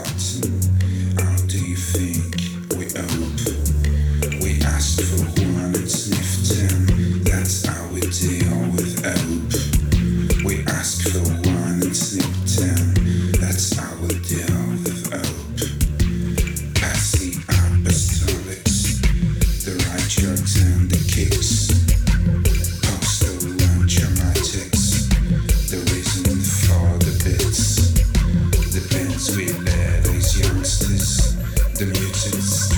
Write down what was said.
button. How do you think we hope? We asked for one and sniffed ten. That's how we deal with hope. We ask for one and sniffed ten. That's how we deal with hope. Pass the apostolics, the right drugs and the kicks. Postal and dramatics, the reason for the bits. The pens we bear those youngsters, the mutants.